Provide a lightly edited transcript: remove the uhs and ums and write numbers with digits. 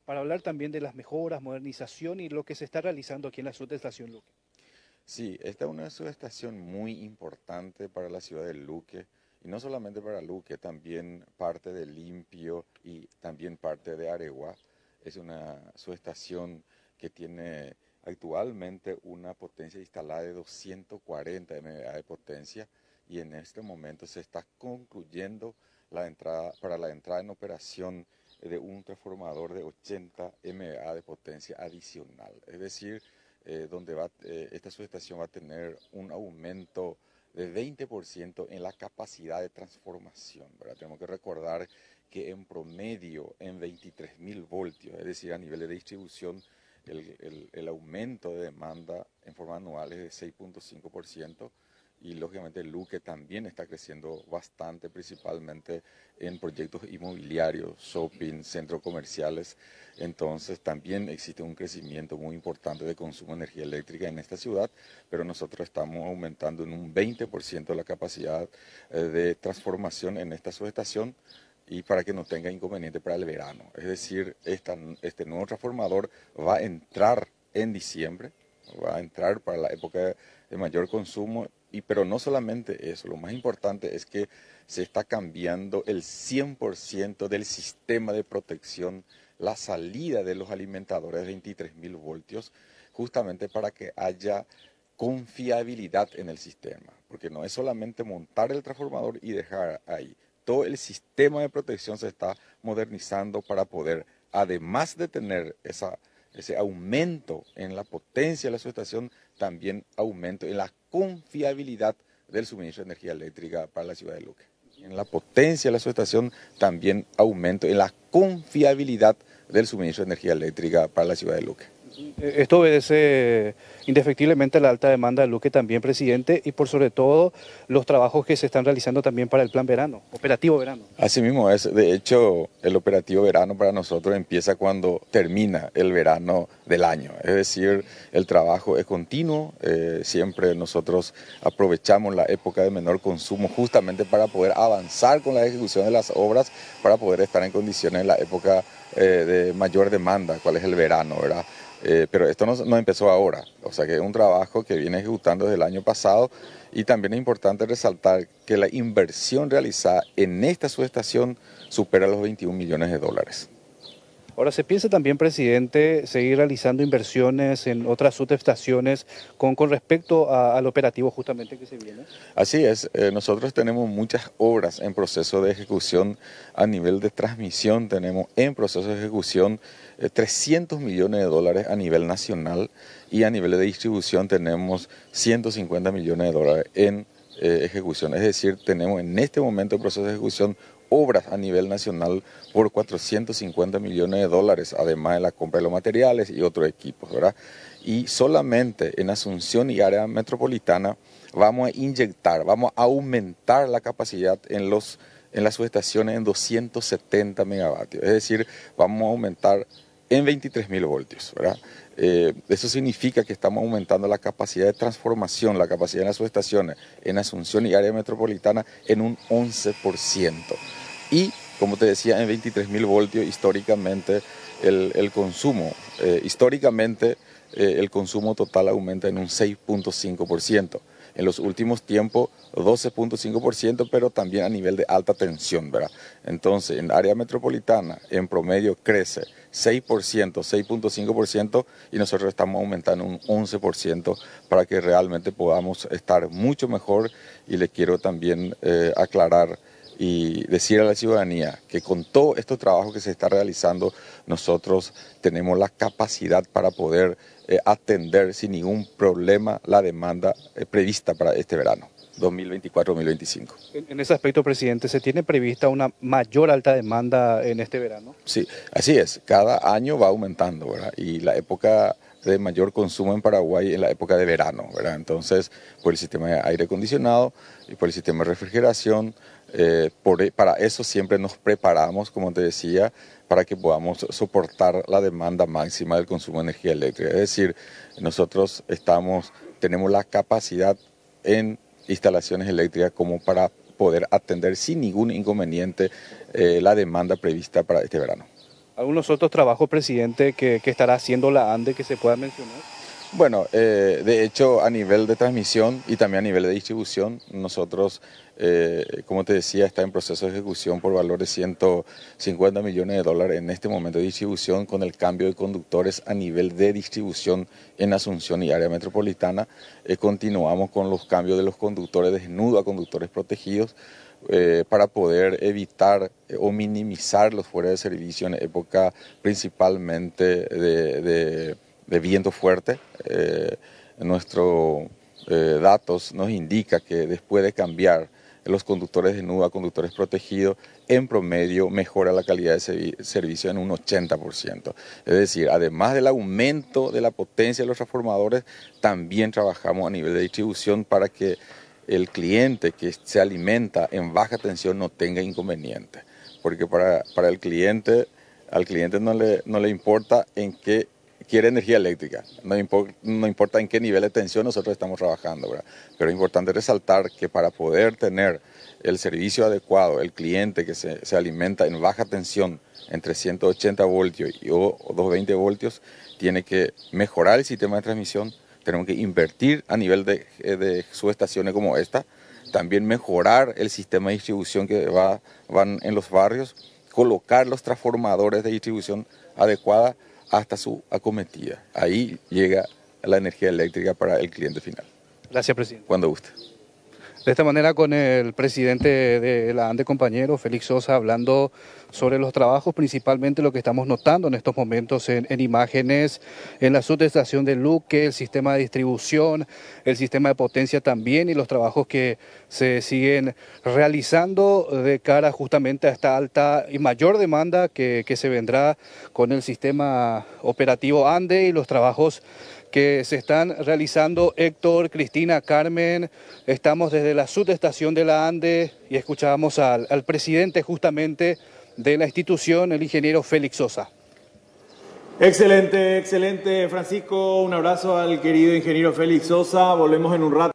para hablar también de las mejoras, modernización y lo que se está realizando aquí en la subestación Luque. Sí, esta es una subestación muy importante para la ciudad de Luque, y no solamente para Luque, también parte de Limpio y también parte de Areguá. Es una subestación que tiene actualmente una potencia instalada de 240 MVA de potencia, y en este momento se está concluyendo para la entrada en operación de un transformador de 80 MVA de potencia adicional. Es decir, esta subestación va a tener un aumento de 20% en la capacidad de transformación, ¿verdad? Tenemos que recordar que en promedio en 23.000 voltios, es decir, a nivel de distribución, el aumento de demanda en forma anual es de 6.5%, y lógicamente Luque también está creciendo bastante, principalmente en proyectos inmobiliarios, shopping, centros comerciales. Entonces también existe un crecimiento muy importante de consumo de energía eléctrica en esta ciudad, pero nosotros estamos aumentando en un 20% la capacidad de transformación en esta subestación, y para que no tenga inconveniente para el verano. Es decir, este nuevo transformador va a entrar en diciembre, va a entrar para la época de mayor consumo, pero no solamente eso, lo más importante es que se está cambiando el 100% del sistema de protección, la salida de los alimentadores de 23.000 voltios, justamente para que haya confiabilidad en el sistema, porque no es solamente montar el transformador y dejar ahí. Todo el sistema de protección se está modernizando para poder, además de tener ese aumento en la potencia de la subestación, también aumento en la confiabilidad del suministro de energía eléctrica para la ciudad de Luque. En la potencia de la subestación, también aumento en la confiabilidad del suministro de energía eléctrica para la ciudad de Luque. Esto obedece indefectiblemente a la alta demanda de Luque también, presidente, y por sobre todo los trabajos que se están realizando también para el plan verano, operativo verano. Así mismo es. De hecho, el operativo verano para nosotros empieza cuando termina el verano del año. Es decir, el trabajo es continuo. Siempre nosotros aprovechamos la época de menor consumo justamente para poder avanzar con la ejecución de las obras, para poder estar en condiciones en la época de mayor demanda, cuál es el verano, ¿verdad? Pero esto no empezó ahora, o sea que es un trabajo que viene ejecutando desde el año pasado, y también es importante resaltar que la inversión realizada en esta subestación supera los 21 millones de dólares. Ahora, ¿se piensa también, presidente, seguir realizando inversiones en otras subestaciones con respecto al operativo justamente que se viene? Así es, nosotros tenemos muchas obras en proceso de ejecución. A nivel de transmisión tenemos en proceso de ejecución 300 millones de dólares a nivel nacional, y a nivel de distribución tenemos 150 millones de dólares en ejecución. Es decir, tenemos en este momento en proceso de ejecución obras a nivel nacional por 450 millones de dólares, además de la compra de los materiales y otros equipos, ¿verdad? Y solamente en Asunción y área metropolitana vamos a aumentar la capacidad en las subestaciones en 270 megavatios, es decir, vamos a aumentar en 23.000 voltios, ¿verdad? Eso significa que estamos aumentando la capacidad de transformación, la capacidad de las subestaciones en Asunción y área metropolitana en un 11%. Y, como te decía, en 23.000 voltios históricamente el consumo, el consumo total aumenta en un 6.5%. En los últimos tiempos 12.5%, pero también a nivel de alta tensión, ¿verdad? Entonces, en área metropolitana, en promedio crece 6%, 6.5%, y nosotros estamos aumentando un 11% para que realmente podamos estar mucho mejor. Y le quiero también aclarar y decir a la ciudadanía que con todo este trabajo que se está realizando, nosotros tenemos la capacidad para poder atender sin ningún problema la demanda prevista para este verano 2024-2025. En ese aspecto, presidente, ¿se tiene prevista una mayor alta demanda en este verano? Sí, así es. Cada año va aumentando, ¿verdad? Y la época de mayor consumo en Paraguay es la época de verano, ¿verdad? Entonces, por el sistema de aire acondicionado y por el sistema de refrigeración, para eso siempre nos preparamos, como te decía, para que podamos soportar la demanda máxima del consumo de energía eléctrica. Es decir, nosotros tenemos la capacidad en instalaciones eléctricas como para poder atender sin ningún inconveniente la demanda prevista para este verano. ¿Algunos otros trabajos, presidente, que estará haciendo la ANDE que se pueda mencionar? Bueno, de hecho, a nivel de transmisión y también a nivel de distribución, nosotros, como te decía, está en proceso de ejecución por valor de 150 millones de dólares en este momento de distribución, con el cambio de conductores a nivel de distribución en Asunción y área metropolitana. Continuamos con los cambios de los conductores desnudos a conductores protegidos, para poder evitar o minimizar los fuera de servicio en época principalmente de viento fuerte. Nuestros datos nos indica que después de cambiar los conductores desnudos a conductores protegidos, en promedio mejora la calidad de servicio en un 80%. Es decir, además del aumento de la potencia de los transformadores, también trabajamos a nivel de distribución para que el cliente que se alimenta en baja tensión no tenga inconvenientes. Porque para el cliente, al cliente no le importa en qué quiere energía eléctrica, no importa en qué nivel de tensión nosotros estamos trabajando, ¿verdad? Pero es importante resaltar que para poder tener el servicio adecuado, el cliente que se alimenta en baja tensión entre 180 voltios o 220 voltios, tiene que mejorar el sistema de transmisión. Tenemos que invertir a nivel de subestaciones como esta, también mejorar el sistema de distribución que van en los barrios, colocar los transformadores de distribución adecuada hasta su acometida. Ahí llega la energía eléctrica para el cliente final. Gracias, presidente. Cuando guste. De esta manera, con el presidente de la ANDE, compañero Félix Sosa, hablando sobre los trabajos, principalmente lo que estamos notando en estos momentos en imágenes, en la subestación de Luque, el sistema de distribución, el sistema de potencia también, y los trabajos que se siguen realizando de cara justamente a esta alta y mayor demanda que se vendrá con el sistema operativo ANDE, y los trabajos que se están realizando. Héctor, Cristina, Carmen, estamos desde la subestación de la ANDE y escuchábamos al presidente justamente de la institución, el ingeniero Félix Sosa. Excelente, excelente, Francisco. Un abrazo al querido ingeniero Félix Sosa. Volvemos en un rato.